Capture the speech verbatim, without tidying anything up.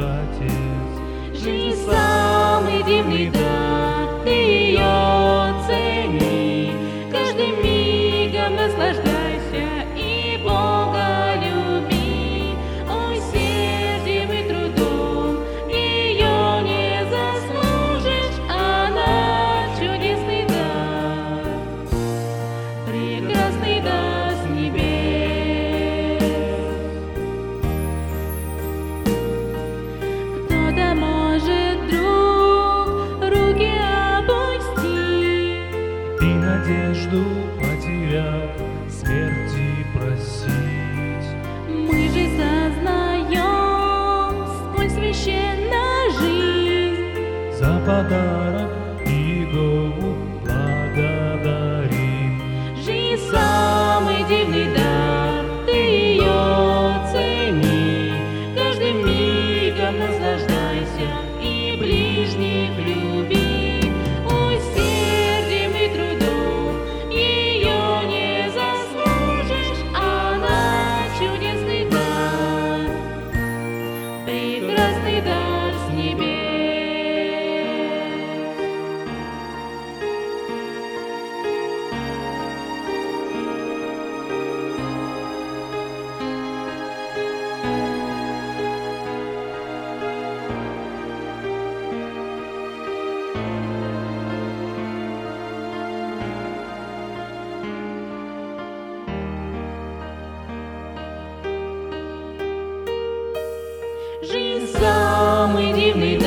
Отец. Жизнь самый дивный дар, ты ее цени, каждым мигом наслаждайся и Бога люби. Усердием и трудом ее не заслужишь, она чудесный дар, прекрасный дар с небес. Кто-то может вдруг руки опустить И надежду потеряв, смерти просить. Мы же сознаем, сколь священна жизнь. За подарок Иегову благодарим. Жизнь самый дивный дар, ты ее цени, каждым мигом наслаждайся и ближних люби. Усердием и трудом ее не заслужишь, она чудесный дар, прекрасный дар с небес. Жизнь самый дивный